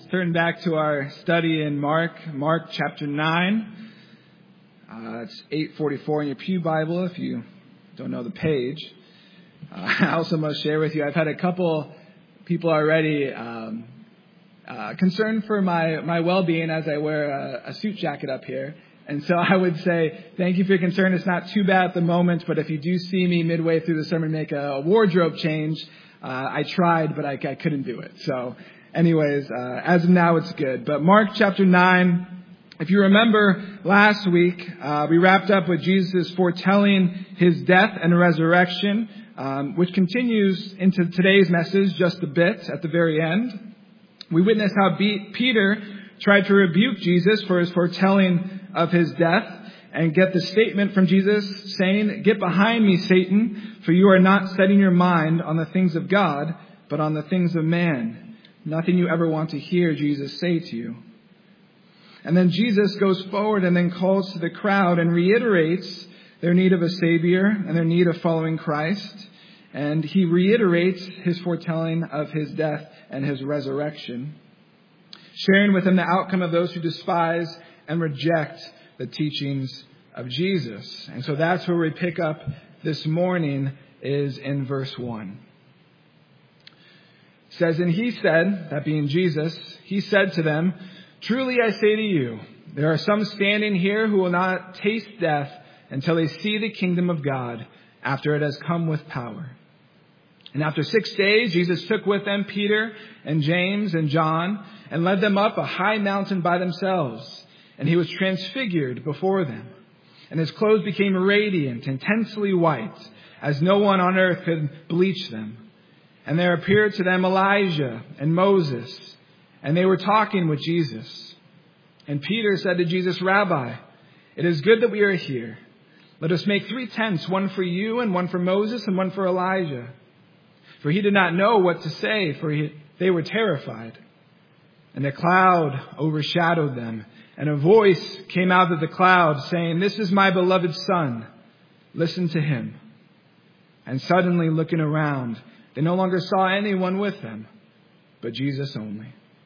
turn back to our study in Mark chapter 9. It's 844 in your Pew Bible if you don't know the page. I also must share with you, I've had a couple people already concerned for my well-being as I wear a suit jacket up here. And so I would say, thank you for your concern. It's not too bad at the moment, but if you do see me midway through the sermon make a wardrobe change, I tried, but I couldn't do it. So anyways, as of now, it's good. But Mark chapter 9, if you remember last week, we wrapped up with Jesus foretelling his death and resurrection, which continues into today's message just a bit at the very end. We witnessed how Peter tried to rebuke Jesus for his foretelling of his death and get the statement from Jesus saying, "Get behind me, Satan, for you are not setting your mind on the things of God, but on the things of man." Nothing you ever want to hear Jesus say to you. And then Jesus goes forward and then calls to the crowd and reiterates their need of a Savior and their need of following Christ. And he reiterates his foretelling of his death and his resurrection, sharing with them the outcome of those who despise and reject the teachings of Jesus. And so that's where we pick up this morning, is in verse 1. It says, "And he said," that being Jesus, "he said to them, 'Truly I say to you, there are some standing here who will not taste death until they see the kingdom of God after it has come with power.' And after 6 days, Jesus took with them Peter and James and John and led them up a high mountain by themselves. And he was transfigured before them. And his clothes became radiant, intensely white, as no one on earth could bleach them. And there appeared to them Elijah and Moses, and they were talking with Jesus. And Peter said to Jesus, 'Rabbi, it is good that we are here. Let us make 3 tents, one for you and one for Moses and one for Elijah.' For he did not know what to say, for they were terrified. And a cloud overshadowed them. And a voice came out of the cloud saying, 'This is my beloved Son. Listen to him.' And suddenly looking around, they no longer saw anyone with them, but Jesus only."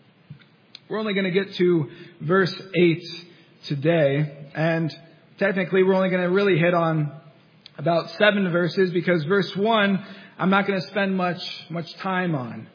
We're only going to get to verse 8 today. And technically, we're only going to really hit on about 7 verses, because verse 1, I'm not going to spend much time on.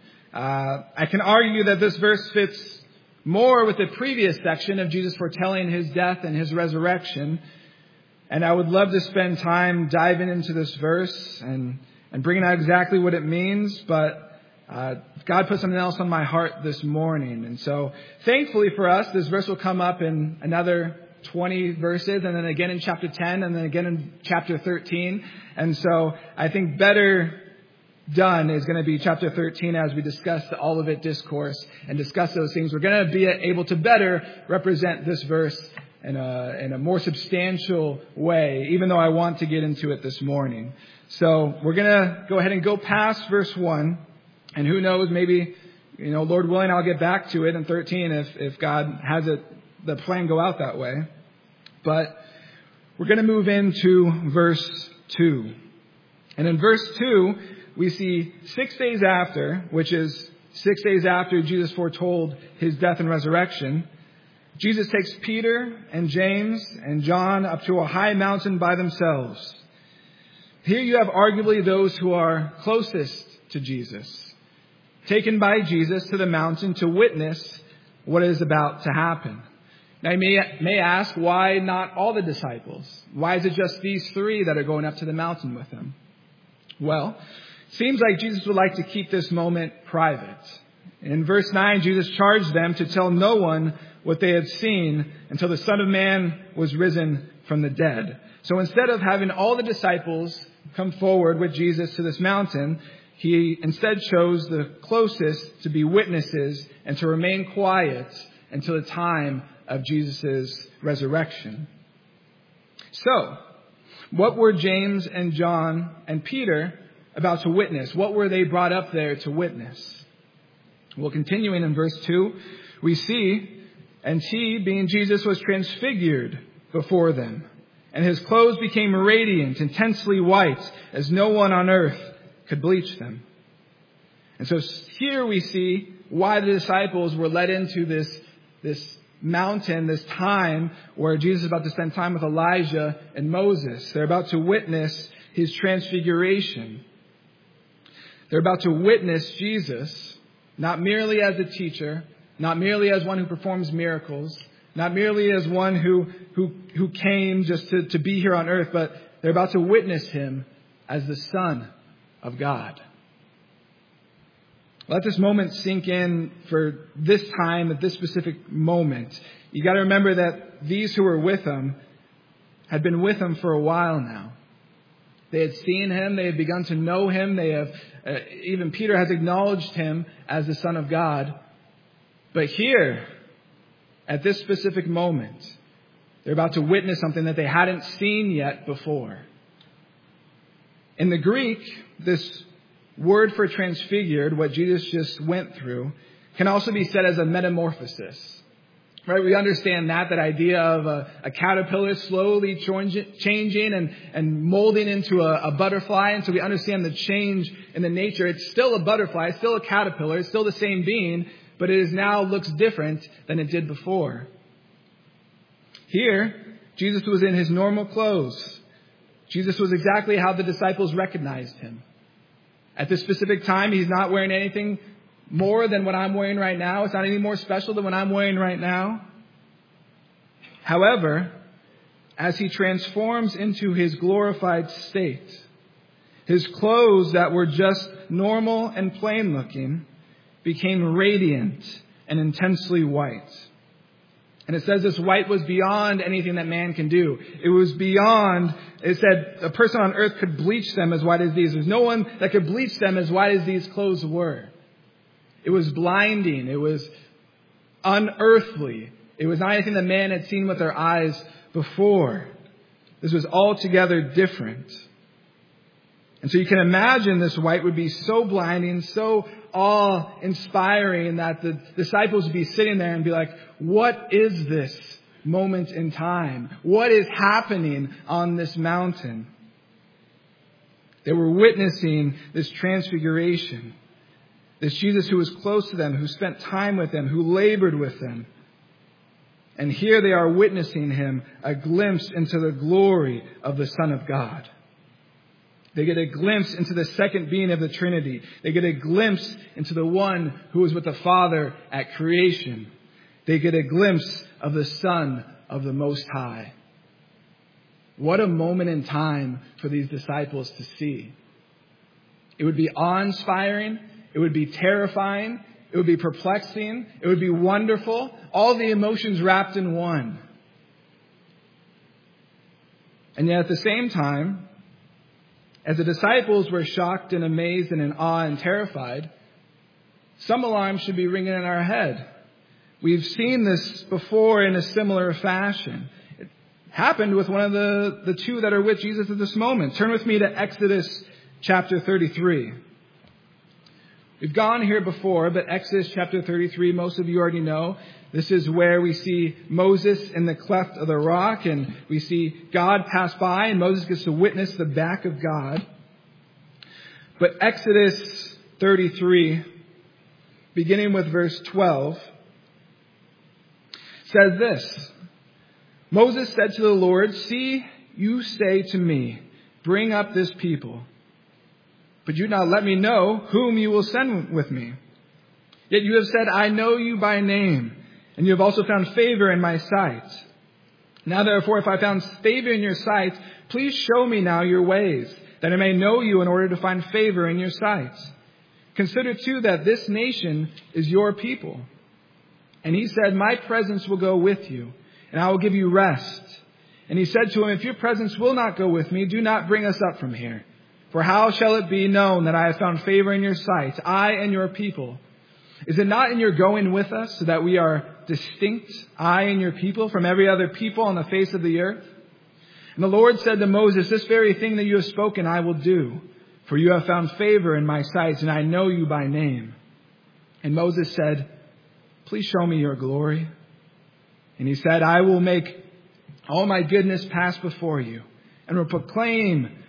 I can argue that this verse fits more with the previous section of Jesus foretelling his death and his resurrection. And I would love to spend time diving into this verse and bringing out exactly what it means. But God put something else on my heart this morning. And so thankfully for us, this verse will come up in another 20 verses, and then again in chapter 10, and then again in chapter 13. And so I think better done is going to be chapter 13 as we discuss the Olivet Discourse and discuss those things. We're going to be able to better represent this verse in a more substantial way, even though I want to get into it this morning. So we're going to go ahead and go past verse 1. And who knows, maybe, Lord willing, I'll get back to it in 13 if God has the plan go out that way. But we're going to move into verse 2. And in verse 2, we see 6 days after, which is 6 days after Jesus foretold his death and resurrection, Jesus takes Peter and James and John up to a high mountain by themselves. Here you have arguably those who are closest to Jesus, taken by Jesus to the mountain to witness what is about to happen. Now you may ask, why not all the disciples? Why is it just these 3 that are going up to the mountain with him? Well, it seems like Jesus would like to keep this moment private. In verse 9, Jesus charged them to tell no one what they had seen until the Son of Man was risen from the dead. So instead of having all the disciples come forward with Jesus to this mountain, he instead chose the closest to be witnesses and to remain quiet until the time of Jesus' resurrection. So, what were James and John and Peter about to witness? What were they brought up there to witness? Well, continuing in verse 2, we see, "And he, being Jesus, was transfigured before them, and his clothes became radiant, intensely white, as no one on earth could bleach them. And so here we see why the disciples were led into this mountain, this time where Jesus is about to spend time with Elijah and Moses. They're about to witness his transfiguration. They're about to witness Jesus, not merely as a teacher, not merely as one who performs miracles, not merely as one who came just to be here on earth, but they're about to witness him as the Son of God. Let this moment sink in for this time, at this specific moment. You got to remember that these who were with him had been with him for a while now. They had seen him. They had begun to know him. They have, even Peter has acknowledged him as the Son of God. But here, at this specific moment, they're about to witness something that they hadn't seen yet before. In the Greek, this word for transfigured, what Jesus just went through, can also be said as a metamorphosis. Right? We understand that idea of a caterpillar slowly changing and molding into a butterfly. And so we understand the change in the nature. It's still a butterfly, it's still a caterpillar, it's still the same being, but it now looks different than it did before. Here, Jesus was in his normal clothes. Jesus was exactly how the disciples recognized him. At this specific time, he's not wearing anything more than what I'm wearing right now. It's not any more special than what I'm wearing right now. However, as he transforms into his glorified state, his clothes that were just normal and plain looking became radiant and intensely white. And it says this white was beyond anything that man can do. It was beyond, it said a person on earth could bleach them as white as these. There's no one that could bleach them as white as these clothes were. It was blinding. It was unearthly. It was not anything that man had seen with their eyes before. This was altogether different. And so you can imagine this white would be so blinding, so awe-inspiring that the disciples would be sitting there and be like, what is this moment in time? What is happening on this mountain? They were witnessing this transfiguration. This Jesus who was close to them, who spent time with them, who labored with them. And here they are witnessing him, a glimpse into the glory of the Son of God. They get a glimpse into the second being of the Trinity. They get a glimpse into the one who was with the Father at creation. They get a glimpse of the Son of the Most High. What a moment in time for these disciples to see. It would be awe-inspiring. It would be terrifying. It would be perplexing. It would be wonderful. All the emotions wrapped in one. And yet at the same time, as the disciples were shocked and amazed and in awe and terrified, some alarms should be ringing in our head. We've seen this before in a similar fashion. It happened with one of the two that are with Jesus at this moment. Turn with me to Exodus chapter 33. We've gone here before, but Exodus chapter 33, most of you already know. This is where we see Moses in the cleft of the rock, and we see God pass by, and Moses gets to witness the back of God. But Exodus 33, beginning with verse 12, says this. Moses said to the Lord, "See, you say to me, bring up this people. But you now let me know whom you will send with me. Yet you have said, I know you by name, and you have also found favor in my sight. Now therefore, if I found favor in your sight, please show me now your ways, that I may know you in order to find favor in your sight. Consider too that this nation is your people." And he said, "My presence will go with you, and I will give you rest." And he said to him, "If your presence will not go with me, do not bring us up from here. For how shall it be known that I have found favor in your sight, I and your people? Is it not in your going with us, so that we are distinct, I and your people, from every other people on the face of the earth?" And the Lord said to Moses, "This very thing that you have spoken I will do, for you have found favor in my sight, and I know you by name." And Moses said, "Please show me your glory." And he said, "I will make all my goodness pass before you, and will proclaim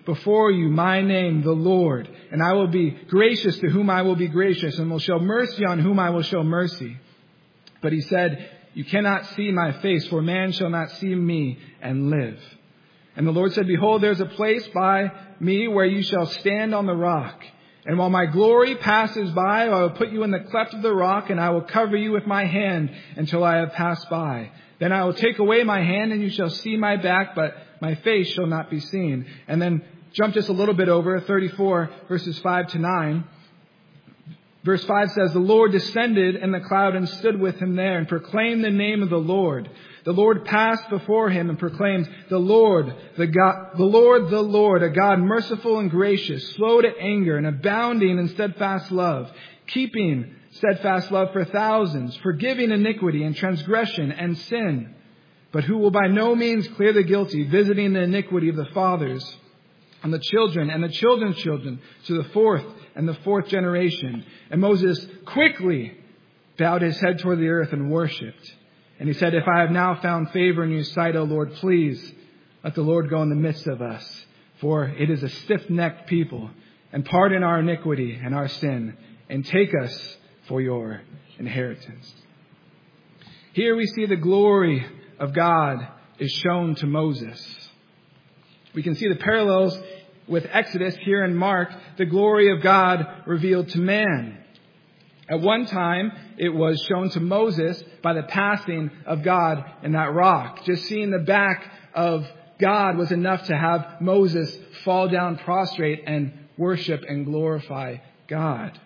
before you my name, the Lord. And I will be gracious to whom I will be gracious, and will show mercy on whom I will show mercy. But he said, you cannot see my face, for man shall not see me and live. And the Lord said, behold, there is a place by me where you shall stand on the rock. And while my glory passes by, I will put you in the cleft of the rock, and I will cover you with my hand until I have passed by. Then I will take away my hand, and you shall see my back, but my face shall not be seen. And then jump just a little bit over, 34 verses 5 to 9. Verse 5 says, the Lord descended in the cloud and stood with him there and proclaimed the name of the Lord. The Lord passed before him and proclaimed, the Lord, the Lord, a God merciful and gracious, slow to anger and abounding in steadfast love, keeping steadfast love for thousands, forgiving iniquity and transgression and sin, but who will by no means clear the guilty, visiting the iniquity of the fathers on the children and the children's children to the fourth and the fourth generation. And Moses quickly bowed his head toward the earth and worshipped. And he said, if I have now found favor in your sight, O Lord, please let the Lord go in the midst of us. For it is a stiff-necked people. And pardon our iniquity and our sin. And take us for your inheritance. Here we see the glory of God is shown to Moses. We can see the parallels with Exodus here in Mark, the glory of God revealed to man. At one time, it was shown to Moses by the passing of God in that rock. Just seeing the back of God was enough to have Moses fall down prostrate and worship and glorify God.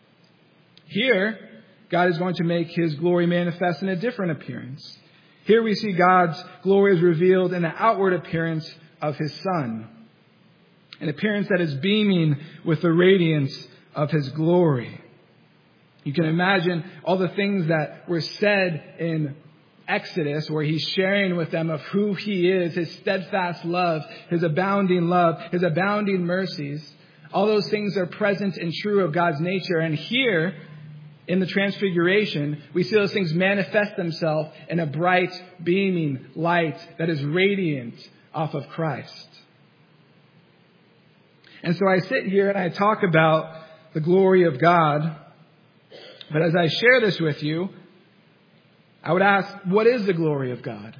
Here, God is going to make his glory manifest in a different appearance. Here we see God's glory is revealed in the outward appearance of his Son. An appearance that is beaming with the radiance of his glory. You can imagine all the things that were said in Exodus, where he's sharing with them of who he is, his steadfast love, his abounding mercies. All those things are present and true of God's nature. And here, in the Transfiguration, we see those things manifest themselves in a bright, beaming light that is radiant off of Christ. And so I sit here and I talk about the glory of God. But as I share this with you, I would ask, what is the glory of God?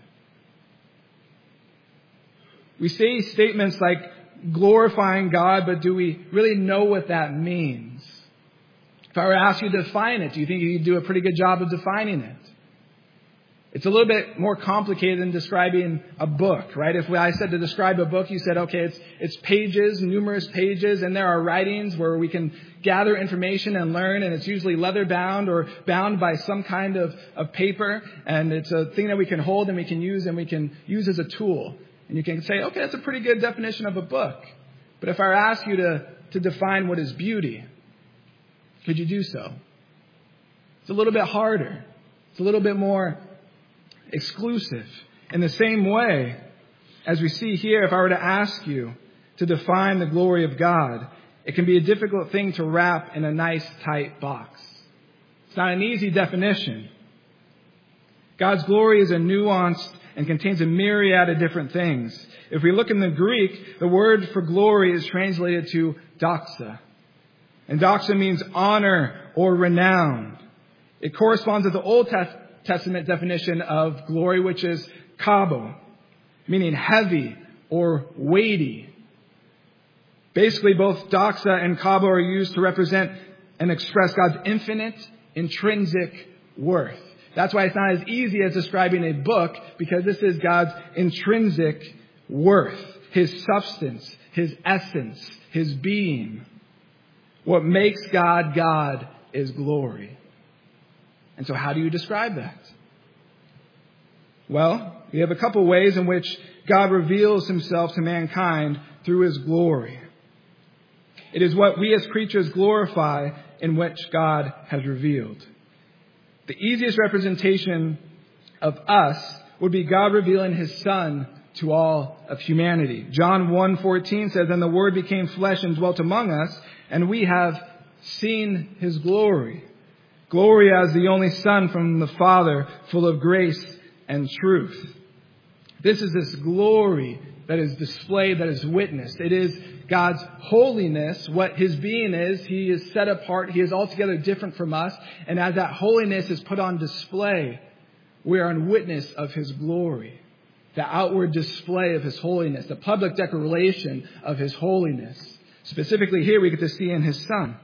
We say statements like glorifying God, but do we really know what that means? If I were to ask you to define it, do you think you'd do a pretty good job of defining it? It's a little bit more complicated than describing a book, right? If I said to describe a book, you said, okay, it's pages, numerous pages, and there are writings where we can gather information and learn, and it's usually leather bound or bound by some kind of paper, and it's a thing that we can hold and we can use as a tool. And you can say, okay, that's a pretty good definition of a book. But if I were to ask you to define what is beauty, could you do so? It's a little bit harder. It's a little bit more exclusive. In the same way, as we see here, if I were to ask you to define the glory of God, it can be a difficult thing to wrap in a nice, tight box. It's not an easy definition. God's glory is a nuanced and contains a myriad of different things. If we look in the Greek, the word for glory is translated to doxa. And doxa means honor or renown. It corresponds with the Old Testament definition of glory, which is kabo, meaning heavy or weighty. Basically, both doxa and kabo are used to represent and express God's infinite, intrinsic worth. That's why it's not as easy as describing a book, because this is God's intrinsic worth, his substance, his essence, his being. What makes God God is glory. And so how do you describe that? Well, we have a couple ways in which God reveals himself to mankind through his glory. It is what we as creatures glorify in which God has revealed. The easiest representation of us would be God revealing his Son to all of humanity. John 1:14 says, "And the Word became flesh and dwelt among us, and we have seen his glory. Glory as the only Son from the Father, full of grace and truth." This is this glory that is displayed, that is witnessed. It is God's holiness, what His being is. He is set apart. He is altogether different from us. And as that holiness is put on display, we are in witness of His glory. The outward display of His holiness, the public declaration of His holiness. Specifically here we get to see in His Son.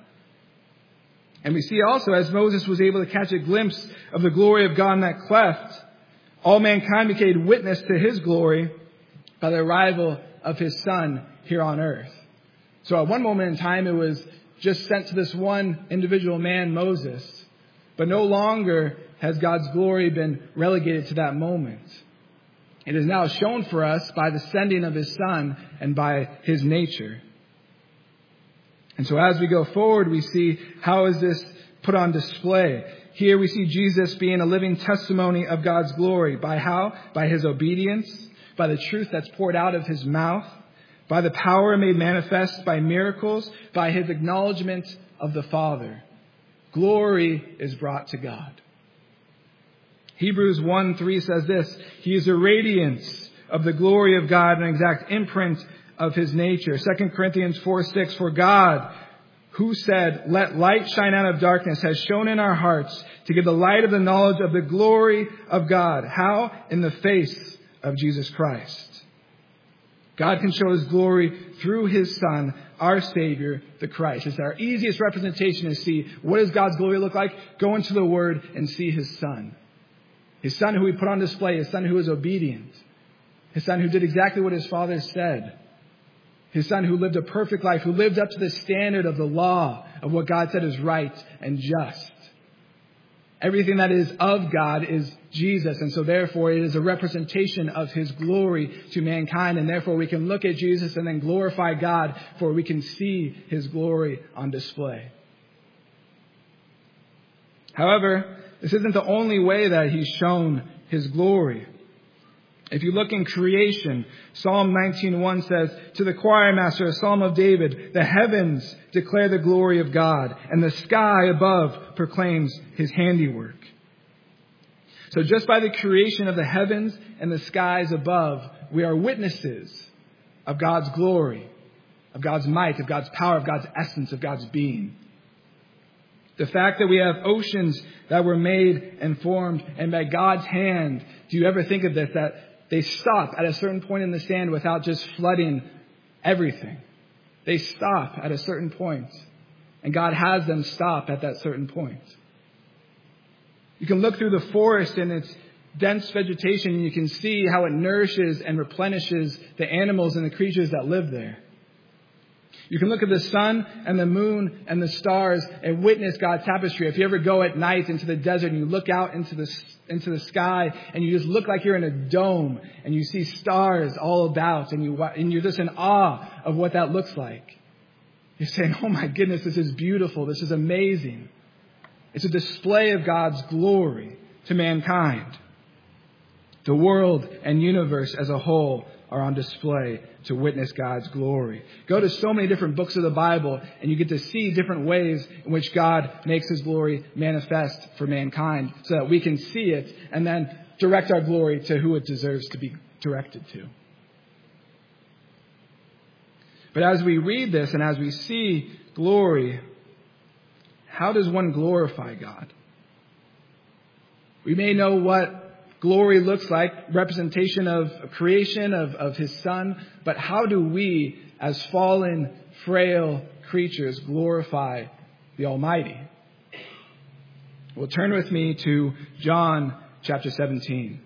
And we see also, as Moses was able to catch a glimpse of the glory of God in that cleft, all mankind became witness to His glory by the arrival of His Son here on earth. So at one moment in time, it was just sent to this one individual man, Moses. But no longer has God's glory been relegated to that moment. It is now shown for us by the sending of His Son and by His nature. And so as we go forward, we see how is this put on display. Here we see Jesus being a living testimony of God's glory. By how? By His obedience, by the truth that's poured out of His mouth, by the power made manifest by miracles, by His acknowledgement of the Father. Glory is brought to God. Hebrews 1:3 says this, He is a radiance of the glory of God, an exact imprint of His nature. 2 Corinthians 4:6, For God, who said, Let light shine out of darkness, has shone in our hearts to give the light of the knowledge of the glory of God. How? In the face of Jesus Christ. God can show His glory through His Son, our Savior, the Christ. It's our easiest representation to see what does God's glory look like? Go into the Word and see His Son. His Son who He put on display, His Son who was obedient. His Son who did exactly what His Father said. His Son who lived a perfect life, who lived up to the standard of the law, of what God said is right and just. Everything that is of God is Jesus, and so therefore it is a representation of His glory to mankind, and therefore we can look at Jesus and then glorify God, for we can see His glory on display. However, this isn't the only way that He's shown His glory. If you look in creation, Psalm 19:1 says, To the choir master, a psalm of David, the heavens declare the glory of God, and the sky above proclaims His handiwork. So just by the creation of the heavens and the skies above, we are witnesses of God's glory, of God's might, of God's power, of God's essence, of God's being. The fact that we have oceans that were made and formed and by God's hand, do you ever think of this, that they stop at a certain point in the sand without just flooding everything? They stop at a certain point, and God has them stop at that certain point. You can look through the forest and its dense vegetation, and you can see how it nourishes and replenishes the animals and the creatures that live there. You can look at the sun and the moon and the stars and witness God's tapestry. If you ever go at night into the desert and you look out into the sky and you just look like you're in a dome and you see stars all about and you're just in awe of what that looks like. You're saying, oh my goodness, this is beautiful. This is amazing. It's a display of God's glory to mankind. The world and universe as a whole are on display to witness God's glory. Go to so many different books of the Bible and you get to see different ways in which God makes His glory manifest for mankind so that we can see it and then direct our glory to who it deserves to be directed to. But as we read this and as we see glory, how does one glorify God? We may know what glory looks like, representation of creation, of His Son. But how do we, as fallen, frail creatures, glorify the Almighty? Well, turn with me to John chapter 17.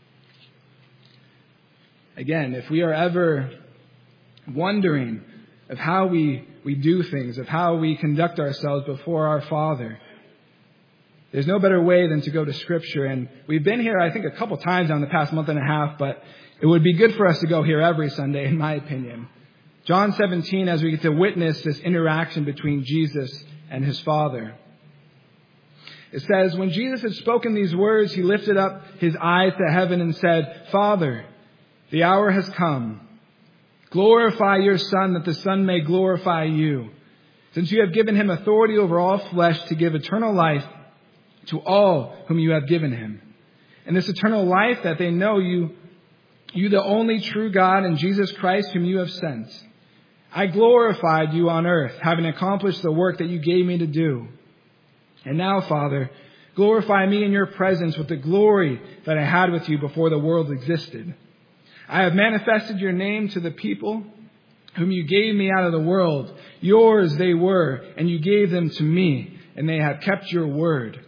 Again, if we are ever wondering of how we do things, of how we conduct ourselves before our Father, there's no better way than to go to Scripture. And we've been here, I think, a couple times now in the past month and a half, but it would be good for us to go here every Sunday, in my opinion. John 17, as we get to witness this interaction between Jesus and His Father. It says, When Jesus had spoken these words, He lifted up His eyes to heaven and said, Father, the hour has come. Glorify your Son, that the Son may glorify you, since you have given Him authority over all flesh to give eternal life to all whom you have given Him. And this eternal life, that they know you, you the only true God, and Jesus Christ whom you have sent. I glorified you on earth, having accomplished the work that you gave me to do. And now, Father, glorify me in your presence with the glory that I had with you before the world existed. I have manifested your name to the people whom you gave me out of the world. Yours they were, and you gave them to me, and they have kept your word.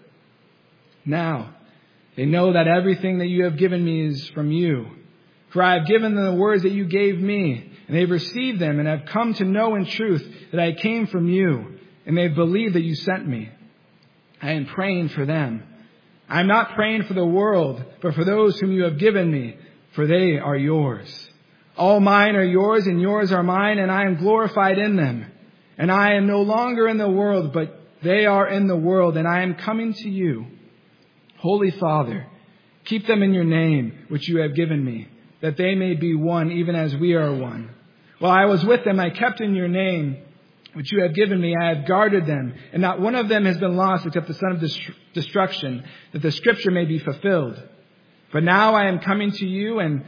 Now, they know that everything that you have given me is from you. For I have given them the words that you gave me, and they have received them, and have come to know in truth that I came from you, and they have believed that you sent me. I am praying for them. I am not praying for the world, but for those whom you have given me, for they are yours. All mine are yours, and yours are mine, and I am glorified in them. And I am no longer in the world, but they are in the world, and I am coming to you. Holy Father, keep them in your name, which you have given me, that they may be one, even as we are one. While I was with them, I kept in your name, which you have given me. I have guarded them, and not one of them has been lost except the son of destruction, that the scripture may be fulfilled. But now I am coming to you, and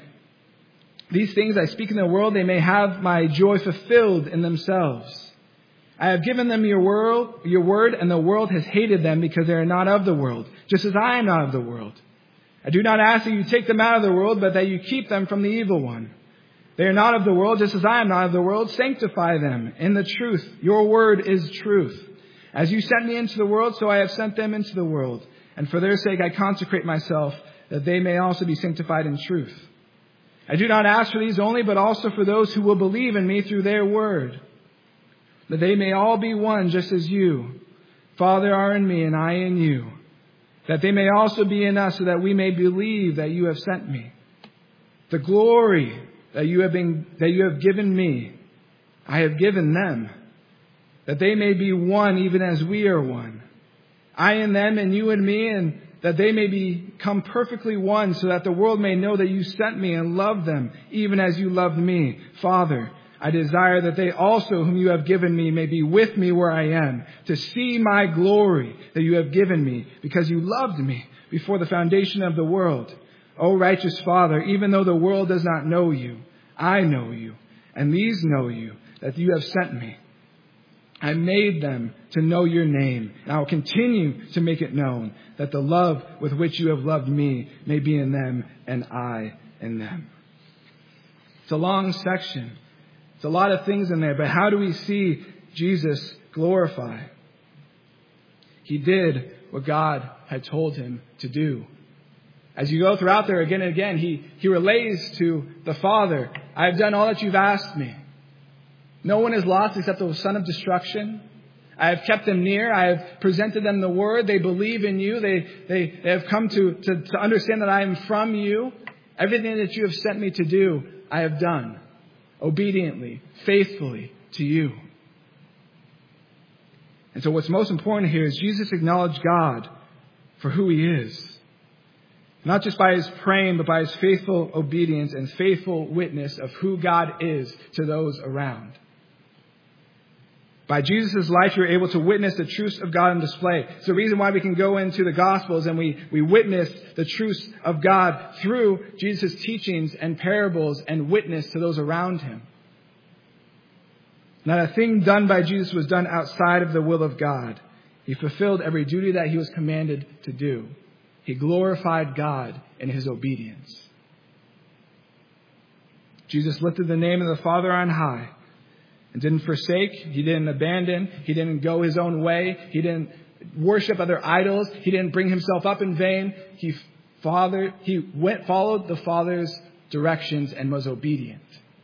these things I speak in the world, they may have my joy fulfilled in themselves. I have given them your word, and the world has hated them because they are not of the world, just as I am not of the world. I do not ask that you take them out of the world, but that you keep them from the evil one. They are not of the world, just as I am not of the world. Sanctify them in the truth. Your word is truth. As you sent me into the world, so I have sent them into the world. And for their sake I consecrate myself, that they may also be sanctified in truth. I do not ask for these only, but also for those who will believe in me through their word, that they may all be one, just as you, Father, are in me and I in you, that they may also be in us, so that we may believe that you have sent me. The glory that you have given me, I have given them, that they may be one, even as we are one. I in them and you in me, and that they may become perfectly one, so that the world may know that you sent me and loved them, even as you loved me. Father, I desire that they also, whom you have given me, may be with me where I am, to see my glory that you have given me, because you loved me before the foundation of the world. O righteous Father, even though the world does not know you, I know you, and these know you, that you have sent me. I made them to know your name, and I will continue to make it known, that the love with which you have loved me may be in them, and I in them. It's a long section. It's a lot of things in there, but how do we see Jesus glorify? He did what God had told him to do. As you go throughout there again and again, he relays to the Father, I have done all that you've asked me. No one is lost except the son of destruction. I have kept them near. I have presented them the word. They believe in you. They have come to understand that I am from you. Everything that you have sent me to do, I have done obediently, faithfully to you. And so what's most important here is Jesus acknowledged God for who he is. Not just by his praying, but by his faithful obedience and faithful witness of who God is to those around. By Jesus' life, you're able to witness the truths of God on display. It's the reason why we can go into the Gospels and we witness the truths of God through Jesus' teachings and parables and witness to those around him. Not a thing done by Jesus was done outside of the will of God. He fulfilled every duty that he was commanded to do. He glorified God in his obedience. Jesus lifted the name of the Father on high and didn't forsake. He didn't abandon. He didn't go his own way. He didn't worship other idols. He didn't bring himself up in vain. He followed the Father's directions and was obedient.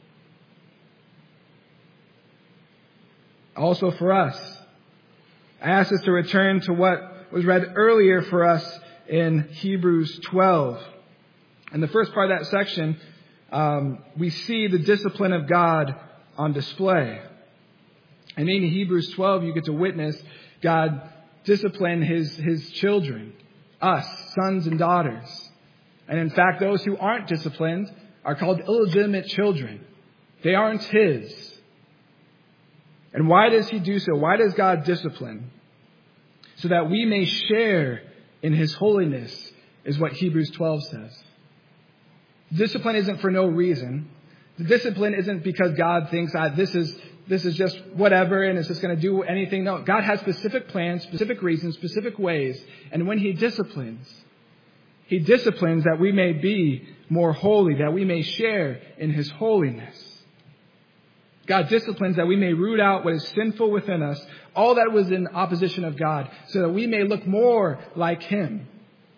Also for us, I ask us to return to what was read earlier for us in Hebrews 12. In the first part of that section, we see the discipline of God on display. And in Hebrews 12, you get to witness God discipline his children, us, sons and daughters. And in fact, those who aren't disciplined are called illegitimate children. They aren't his. And why does he do so? Why does God discipline? So that we may share in his holiness, is what Hebrews 12 says. Discipline isn't for no reason. The discipline isn't because God thinks this is just whatever and it's just going to do anything. No, God has specific plans, specific reasons, specific ways. And when He disciplines that we may be more holy, that we may share in His holiness. God disciplines that we may root out what is sinful within us, all that was in opposition of God, so that we may look more like Him.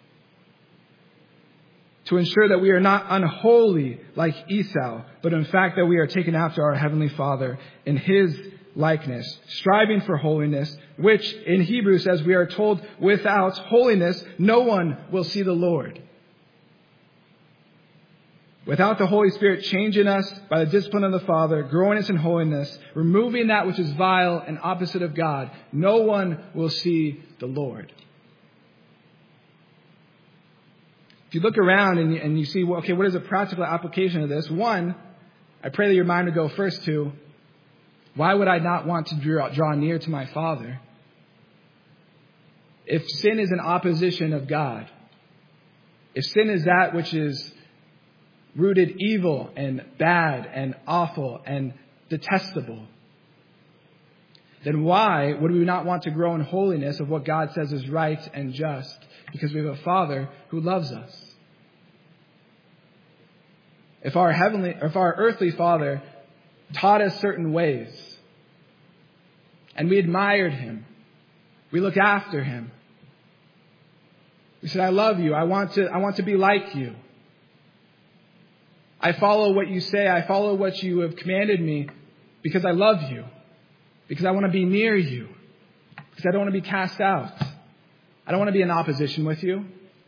To ensure that we are not unholy like Esau, but in fact that we are taken after our Heavenly Father in His likeness, striving for holiness, which in Hebrews says we are told without holiness no one will see the Lord. Without the Holy Spirit changing us by the discipline of the Father, growing us in holiness, removing that which is vile and opposite of God, no one will see the Lord. If you look around and you see, well, okay, what is a practical application of this? One, I pray that your mind would go first to, why would I not want to draw near to my Father? If sin is an opposition of God, if sin is that which is rooted evil and bad and awful and detestable, then why would we not want to grow in holiness of what God says is right and just? Because we have a Father who loves us. If our earthly Father taught us certain ways, and we admired Him, we look after Him, we said, I love you, I want to be like you. I follow what you say. I follow what you have commanded me because I love you. Because I want to be near you. Because I don't want to be cast out. I don't want to be in opposition with you.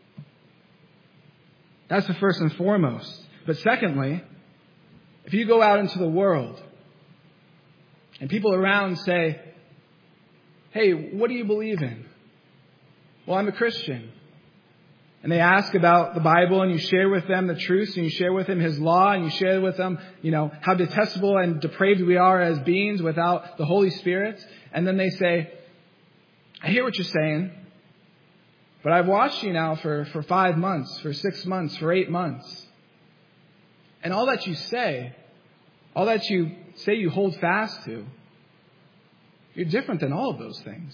That's the first and foremost. But secondly, if you go out into the world and people around say, hey, what do you believe in? Well, I'm a Christian. And they ask about the Bible, and you share with them the truth, and you share with them His law, and you share with them, how detestable and depraved we are as beings without the Holy Spirit. And then they say, I hear what you're saying, but I've watched you now for 5 months, for 6 months, for 8 months. And all that you say you hold fast to, you're different than all of those things.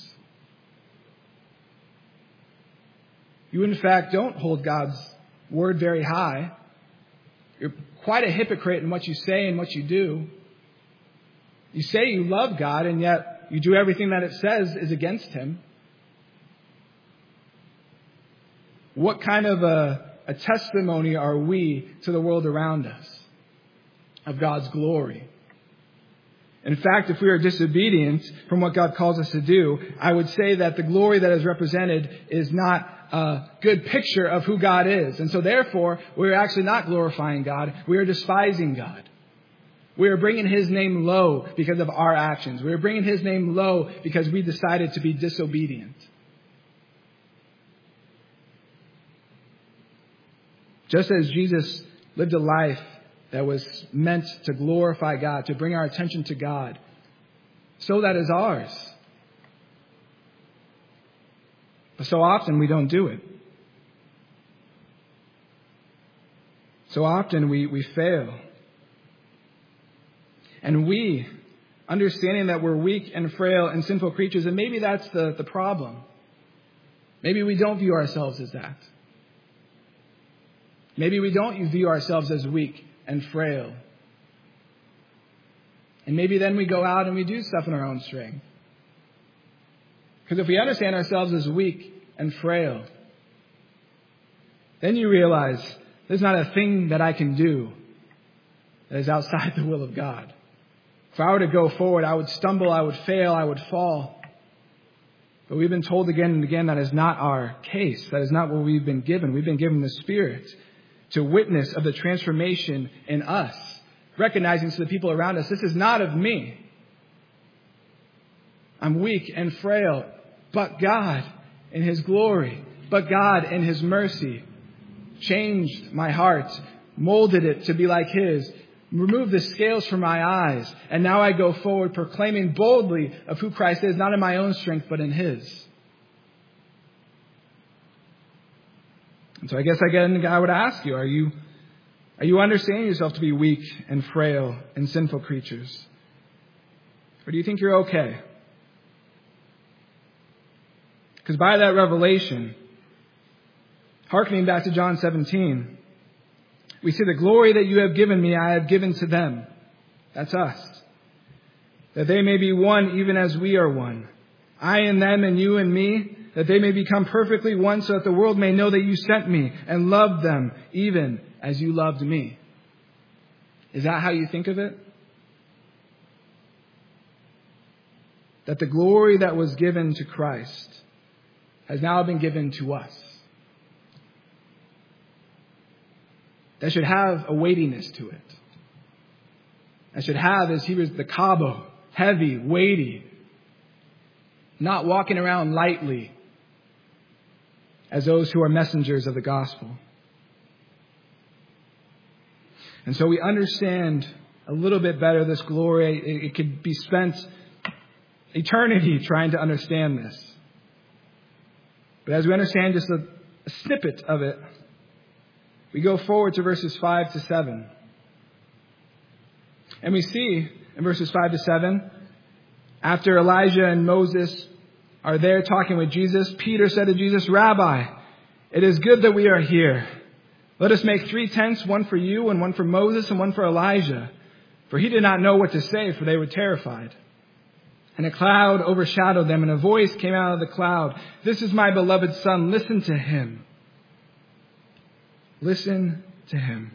You, in fact, don't hold God's word very high. You're quite a hypocrite in what you say and what you do. You say you love God, and yet you do everything that it says is against Him. What kind of a testimony are we to the world around us of God's glory? In fact, if we are disobedient from what God calls us to do, I would say that the glory that is represented is not a good picture of who God is. And so therefore, we're actually not glorifying God. We are despising God. We are bringing His name low because of our actions. We are bringing His name low because we decided to be disobedient. Just as Jesus lived a life that was meant to glorify God, to bring our attention to God, so that is ours. But so often we don't do it. So often we fail. And we, understanding that we're weak and frail and sinful creatures, and maybe that's the problem. Maybe we don't view ourselves as that. Maybe we don't view ourselves as weak and frail. And maybe then we go out and we do stuff in our own strength. Because if we understand ourselves as weak and frail, then you realize there's not a thing that I can do that is outside the will of God. If I were to go forward, I would stumble, I would fail, I would fall. But we've been told again and again that is not our case. That is not what we've been given. We've been given the Spirit to witness of the transformation in us, recognizing to the people around us, this is not of me. I'm weak and frail, but God in His glory, but God in His mercy changed my heart, molded it to be like His, removed the scales from my eyes, and now I go forward proclaiming boldly of who Christ is, not in my own strength, but in His. And so I guess again, I would ask you, are you Are you understanding yourself to be weak and frail and sinful creatures? Or do you think you're okay? Because by that revelation, hearkening back to John 17, we see the glory that you have given me, I have given to them. That's us. That they may be one even as we are one. I and them and you and me, that they may become perfectly one so that the world may know that you sent me and loved them even as you loved me. Is that how you think of it? That the glory that was given to Christ has now been given to us. That should have a weightiness to it. That should have, as Hebrews, the kabo, heavy, weighty, not walking around lightly as those who are messengers of the gospel. And so we understand a little bit better this glory. It could be spent eternity trying to understand this. But as we understand just a snippet of it, we go forward to verses 5 to 7. And we see in verses 5 to 7, after Elijah and Moses are there talking with Jesus, Peter said to Jesus, Rabbi, it is good that we are here. Let us make 3 tents, one for you and one for Moses and one for Elijah. For he did not know what to say, for they were terrified. And a cloud overshadowed them, and a voice came out of the cloud. This is my beloved Son. Listen to him. Listen to him.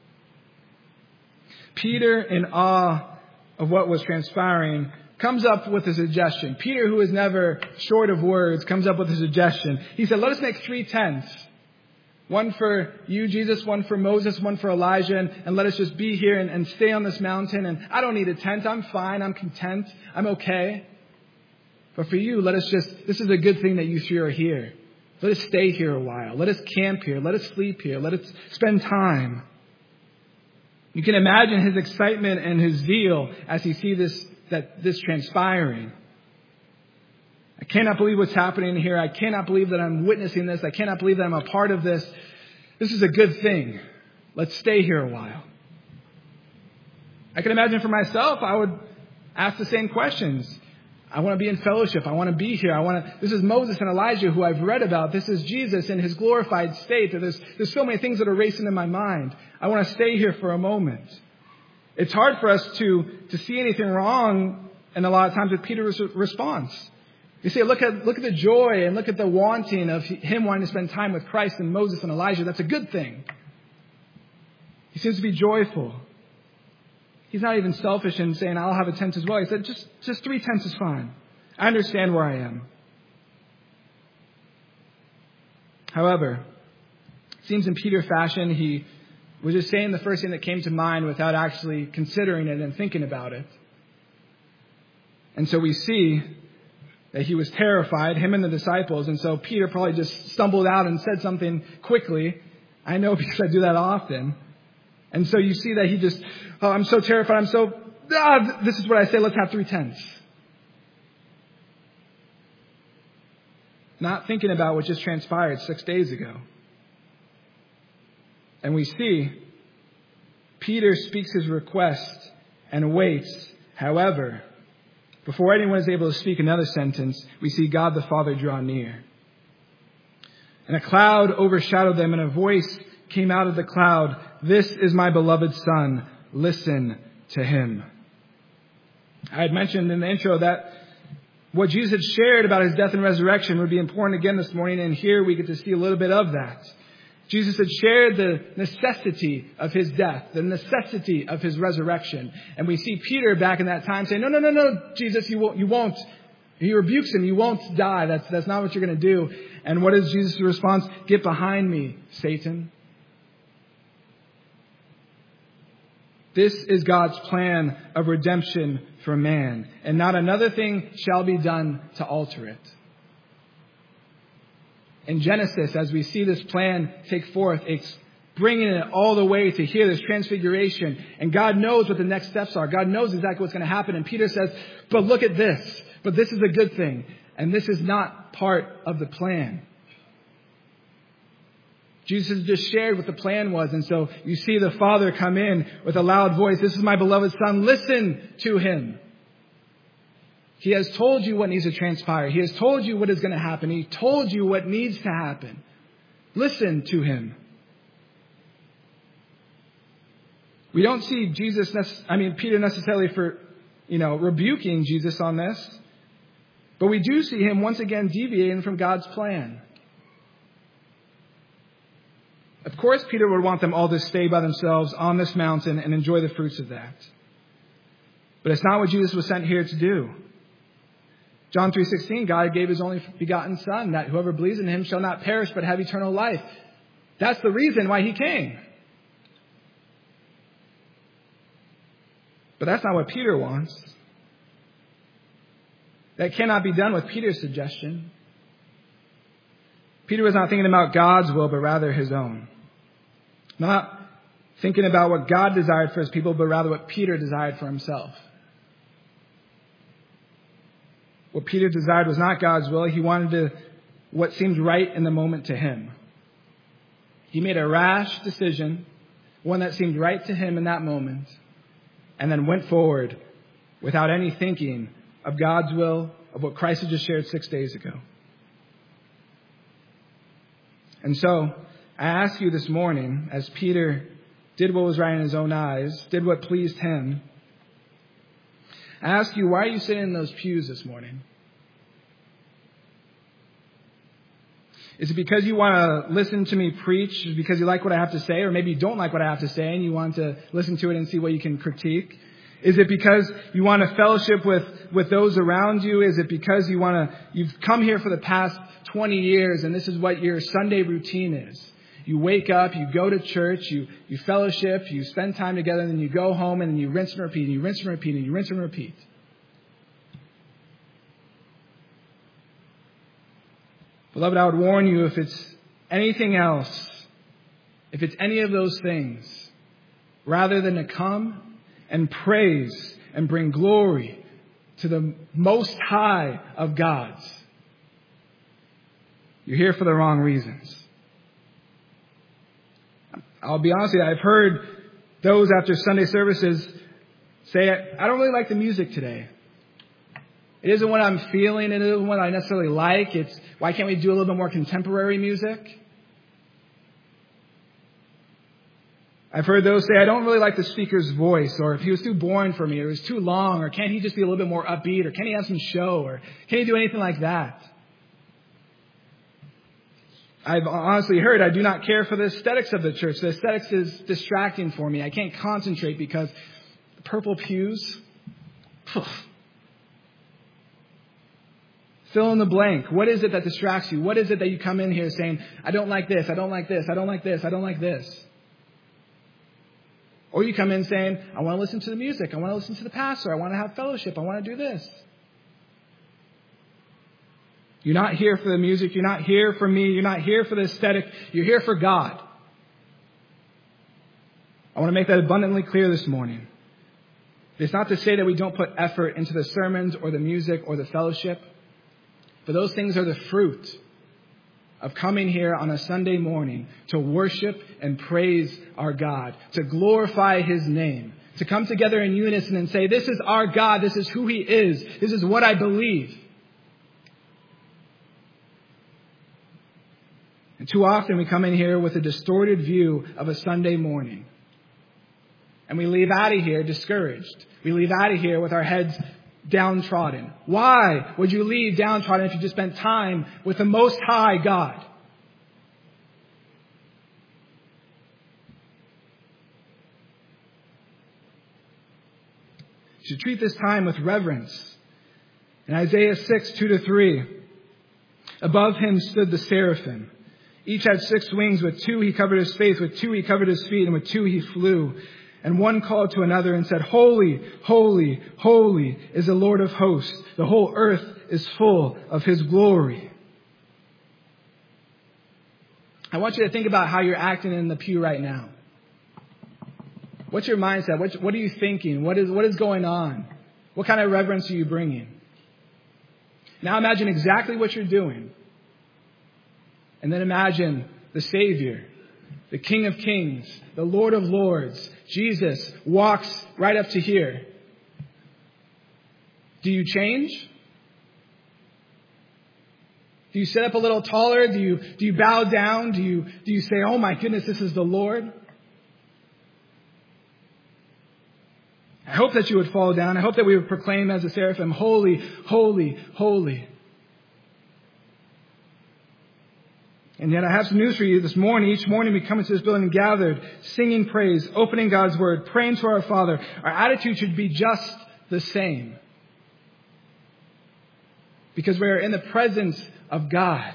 Peter, in awe of what was transpiring, comes up with a suggestion. Peter, who is never short of words, comes up with a suggestion. He said, let us make 3 tents. One for you, Jesus, one for Moses, one for Elijah, and let us just be here and stay on this mountain. And I don't need a tent. I'm fine. I'm content. I'm okay. But for you, this is a good thing that you 3 are here. Let us stay here a while. Let us camp here. Let us sleep here. Let us spend time. You can imagine his excitement and his zeal as he sees this transpiring. I cannot believe what's happening here. I cannot believe that I'm witnessing this. I cannot believe that I'm a part of this. This is a good thing. Let's stay here a while. I can imagine for myself, I would ask the same questions. I want to be in fellowship. I want to be here. This is Moses and Elijah who I've read about. This is Jesus in his glorified state. There's so many things that are racing in my mind. I want to stay here for a moment. It's hard for us to see anything wrong, and a lot of times with Peter's response. You see, look at the joy and look at the wanting of him wanting to spend time with Christ and Moses and Elijah. That's a good thing. He seems to be joyful. He's not even selfish in saying, I'll have a tent as well. He said, just 3 tents is fine. I understand where I am. However, it seems in Peter fashion, he was just saying the first thing that came to mind without actually considering it and thinking about it. And so we see that he was terrified, him and the disciples. And so Peter probably just stumbled out and said something quickly. I know because I do that often. And so you see that he just, I'm so terrified. This is what I say. Let's have 3 tents. Not thinking about what just transpired 6 days ago. And we see Peter speaks his request and waits. However, before anyone is able to speak another sentence, we see God the Father draw near. And a cloud overshadowed them, and a voice came out of the cloud. This is my beloved Son. Listen to him. I had mentioned in the intro that what Jesus had shared about his death and resurrection would be important again this morning, and here we get to see a little bit of that. Jesus had shared the necessity of his death, the necessity of his resurrection. And we see Peter back in that time saying, no, Jesus, you won't. He rebukes him. You won't die. That's not what you're going to do. And what is Jesus' response? Get behind me, Satan. This is God's plan of redemption for man. And not another thing shall be done to alter it. In Genesis, as we see this plan take forth, it's bringing it all the way to here, this transfiguration. And God knows what the next steps are. God knows exactly what's going to happen. And Peter says, but look at this. But this is a good thing. And this is not part of the plan. Jesus just shared what the plan was. And so you see the Father come in with a loud voice. This is my beloved Son. Listen to him. He has told you what needs to transpire. He has told you what is going to happen. He told you what needs to happen. Listen to him. We don't see Peter necessarily rebuking Jesus on this. But we do see him once again deviating from God's plan. Of course, Peter would want them all to stay by themselves on this mountain and enjoy the fruits of that. But it's not what Jesus was sent here to do. John 3:16, God gave his only begotten Son, that whoever believes in him shall not perish but have eternal life. That's the reason why he came. But that's not what Peter wants. That cannot be done with Peter's suggestion. Peter was not thinking about God's will, but rather his own. Not thinking about what God desired for his people, but rather what Peter desired for himself. What Peter desired was not God's will. He wanted what seemed right in the moment to him. He made a rash decision, one that seemed right to him in that moment, and then went forward without any thinking of God's will, of what Christ had just shared 6 days ago. And so, I ask you this morning, as Peter did what was right in his own eyes, did what pleased him, I ask you, why are you sitting in those pews this morning? Is it because you want to listen to me preach? Is it because you like what I have to say? Or maybe you don't like what I have to say and you want to listen to it and see what you can critique? Is it because you want to fellowship with those around you? Is it because you've come here for the past 20 years and this is what your Sunday routine is? You wake up, you go to church, you fellowship, you spend time together, and then you go home and then you rinse and repeat, and you rinse and repeat, and you rinse and repeat. Beloved, I would warn you, if it's anything else, if it's any of those things, rather than to come and praise and bring glory to the Most High of gods, you're here for the wrong reasons. I'll be honest with you, I've heard those after Sunday services say, I don't really like the music today. It isn't what I'm feeling. It isn't what I necessarily like. It's why can't we do a little bit more contemporary music? I've heard those say, I don't really like the speaker's voice, or if he was too boring for me, or it was too long, or can't he just be a little bit more upbeat, or can he have some show, or can he do anything like that? I've honestly heard I do not care for the aesthetics of the church. The aesthetics is distracting for me. I can't concentrate because the purple pews. Fill in the blank. What is it that distracts you? What is it that you come in here saying, I don't like this, I don't like this, I don't like this, I don't like this? Or you come in saying, I want to listen to the music, I want to listen to the pastor, I want to have fellowship, I want to do this. You're not here for the music. You're not here for me. You're not here for the aesthetic. You're here for God. I want to make that abundantly clear this morning. It's not to say that we don't put effort into the sermons or the music or the fellowship, but those things are the fruit of coming here on a Sunday morning to worship and praise our God, to glorify His name, to come together in unison and say, this is our God. This is who He is. This is what I believe. And too often we come in here with a distorted view of a Sunday morning. And we leave out of here discouraged. We leave out of here with our heads downtrodden. Why would you leave downtrodden if you just spent time with the Most High God? You should treat this time with reverence. In Isaiah 6, 2-3, above Him stood the seraphim. Each had 6 wings. With 2 he covered his face, with 2 he covered his feet, and with 2 he flew. And one called to another and said, Holy, holy, holy is the Lord of hosts. The whole earth is full of His glory. I want you to think about how you're acting in the pew right now. What's your mindset? What are you thinking? What is going on? What kind of reverence are you bringing? Now imagine exactly what you're doing. And then imagine the Savior the King of Kings, the Lord of Lords, Jesus, walks right up to here. Do you change? Do you sit up a little taller? Do you bow down? Do you say, oh my goodness, this is the Lord? I hope that you would fall down. I hope that we would proclaim as a seraphim, holy, holy, holy. And yet I have some news for you this morning. Each morning we come into this building gathered, singing praise, opening God's Word, praying to our Father. Our attitude should be just the same. Because we are in the presence of God.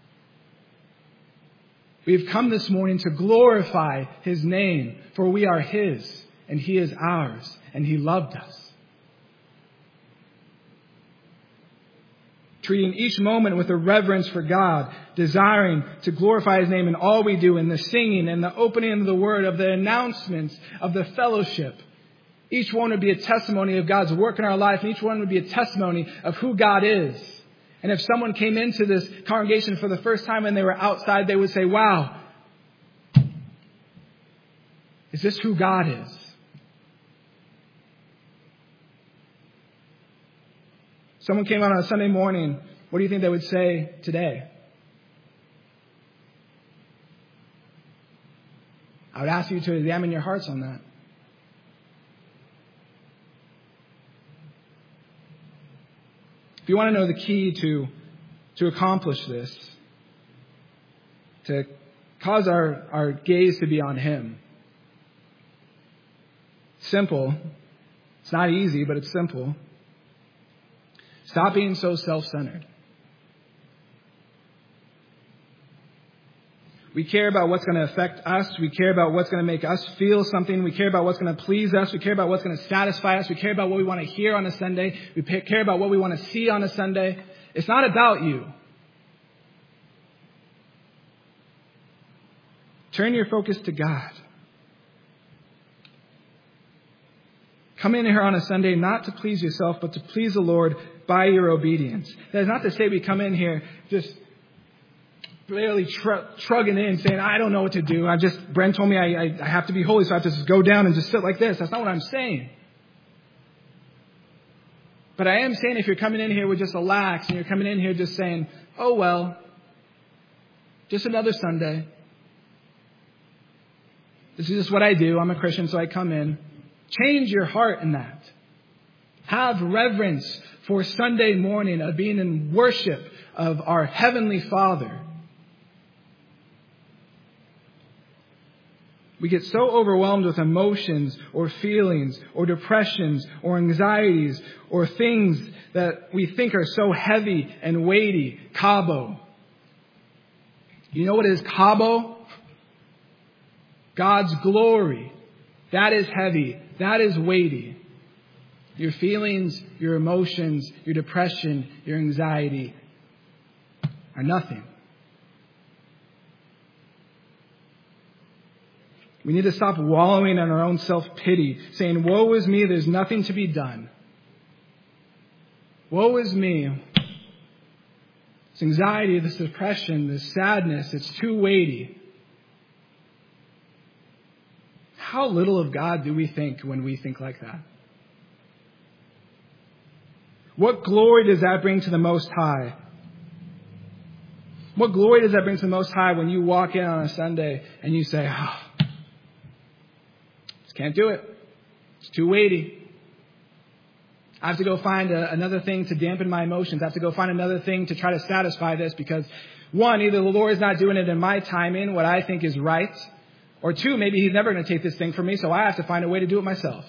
We've come this morning to glorify His name, for we are His, and He is ours, and He loved us. Treating each moment with a reverence for God, desiring to glorify His name in all we do, in the singing, in the opening of the Word, of the announcements, of the fellowship. Each one would be a testimony of God's work in our life, and each one would be a testimony of who God is. And if someone came into this congregation for the first time and they were outside, they would say, wow, is this who God is? Someone came out on a Sunday morning, what do you think they would say today? I would ask you to examine your hearts on that. If you want to know the key to accomplish this, to cause our gaze to be on Him. Simple. It's not easy, but it's simple. Stop being so self-centered. We care about what's going to affect us. We care about what's going to make us feel something. We care about what's going to please us. We care about what's going to satisfy us. We care about what we want to hear on a Sunday. We care about what we want to see on a Sunday. It's not about you. Turn your focus to God. Come in here on a Sunday not to please yourself, but to please the Lord by your obedience. That is not to say we come in here just barely trugging in, saying, I don't know what to do. Brent told me I have to be holy, so I have to just go down and just sit like this. That's not what I'm saying. But I am saying if you're coming in here with just a lax, and you're coming in here just saying, oh well, just another Sunday. This is just what I do. I'm a Christian, so I come in. Change your heart in that. Have reverence for Sunday morning of being in worship of our Heavenly Father. We get so overwhelmed with emotions or feelings or depressions or anxieties or things that we think are so heavy and weighty. Cabo. You know what is Cabo? God's glory. That is heavy. That is weighty. Your feelings, your emotions, your depression, your anxiety are nothing. We need to stop wallowing in our own self-pity, saying, woe is me, there's nothing to be done. Woe is me. This anxiety, this depression, this sadness, it's too weighty. How little of God do we think when we think like that? What glory does that bring to the Most High? What glory does that bring to the Most High when you walk in on a Sunday and you say, just can't do it. It's too weighty. I have to go find another thing to dampen my emotions. I have to go find another thing to try to satisfy this because, one, either the Lord is not doing it in my timing, what I think is right, or two, maybe He's never going to take this thing from me, so I have to find a way to do it myself.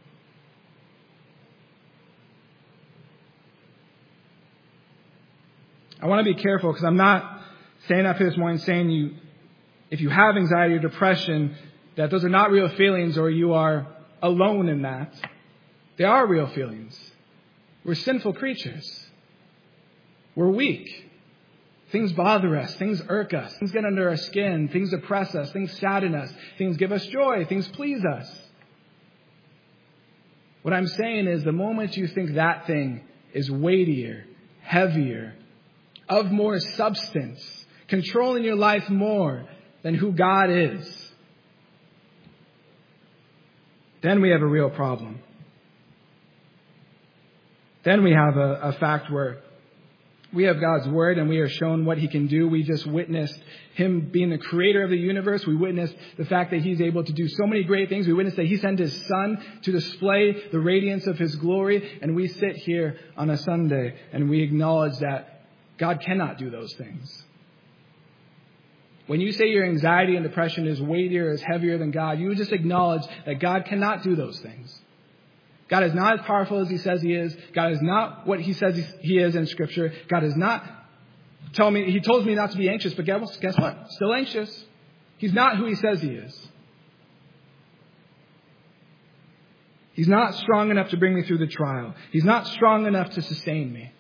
I want to be careful because I'm not standing up here this morning saying if you have anxiety or depression, that those are not real feelings or you are alone in that. They are real feelings. We're sinful creatures. We're weak. Things bother us. Things irk us. Things get under our skin. Things depress us. Things sadden us. Things give us joy. Things please us. What I'm saying is the moment you think that thing is weightier, heavier, of more substance, controlling your life more, than who God is, then we have a real problem. Then we have a fact where we have God's Word and we are shown what He can do. We just witnessed Him being the creator of the universe. We witnessed the fact that He's able to do so many great things. We witnessed that He sent His Son to display the radiance of His glory. And we sit here on a Sunday and we acknowledge that God cannot do those things. When you say your anxiety and depression is weightier, is heavier than God, you just acknowledge that God cannot do those things. God is not as powerful as He says He is. God is not what He says He is in Scripture. God is not He told me not to be anxious, but guess what? Still anxious. He's not who He says He is. He's not strong enough to bring me through the trial. He's not strong enough to sustain me.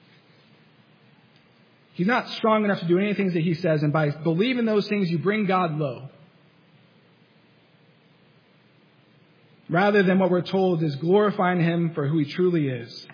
He's not strong enough to do any things that He says. And by believing those things, you bring God low. Rather than what we're told is glorifying Him for who He truly is.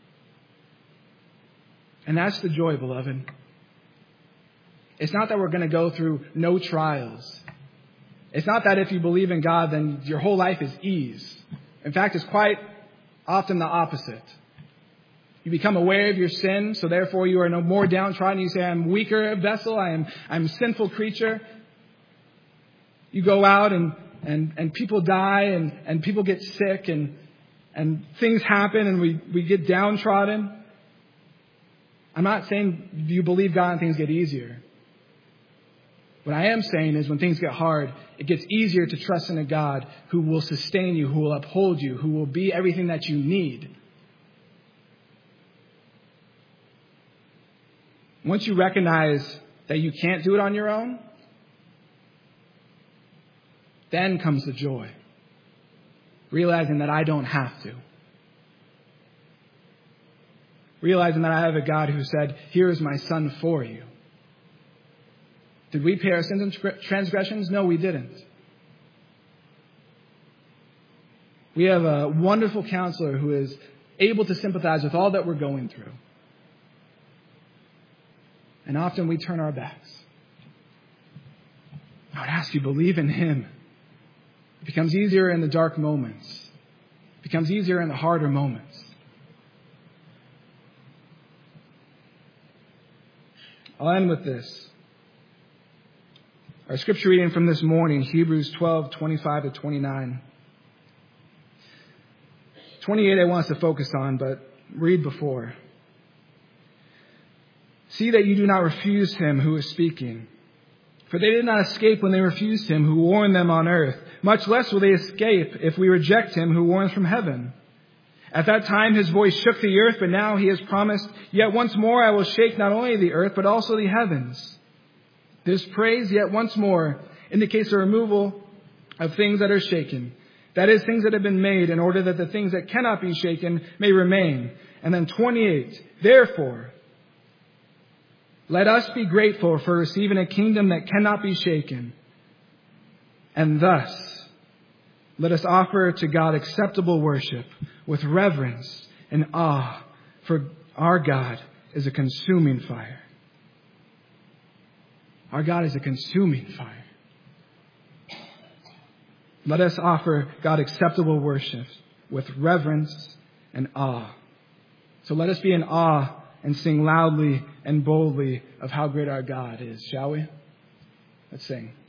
And that's the joy, beloved. It's not that we're going to go through no trials. It's not that if you believe in God, then your whole life is ease. In fact, it's quite often the opposite. You become aware of your sin, so therefore you are no more downtrodden. You say, I'm weaker vessel, I'm a sinful creature. You go out and people die and people get sick and things happen and we get downtrodden. I'm not saying you believe God and things get easier. What I am saying is when things get hard, it gets easier to trust in a God who will sustain you, who will uphold you, who will be everything that you need. Once you recognize that you can't do it on your own, then comes the joy. Realizing that I don't have to. Realizing that I have a God who said, here is my Son for you. Did we pay our sins and transgressions? No, we didn't. We have a wonderful counselor who is able to sympathize with all that we're going through. And often we turn our backs. I would ask you, believe in Him. It becomes easier in the dark moments. It becomes easier in the harder moments. I'll end with this. Our scripture reading from this morning, Hebrews 12:25 to 29. 28 I want us to focus on, but read before. See that you do not refuse Him who is speaking. For they did not escape when they refused Him who warned them on earth. Much less will they escape if we reject Him who warns from heaven. At that time His voice shook the earth, but now He has promised, yet once more I will shake not only the earth, but also the heavens. This praise, yet once more, indicates the removal of things that are shaken. That is, things that have been made in order that the things that cannot be shaken may remain. And then 28, therefore, let us be grateful for receiving a kingdom that cannot be shaken. And thus, let us offer to God acceptable worship with reverence and awe, for our God is a consuming fire. Our God is a consuming fire. Let us offer God acceptable worship with reverence and awe. So let us be in awe and sing loudly and boldly of how great our God is, shall we? Let's sing.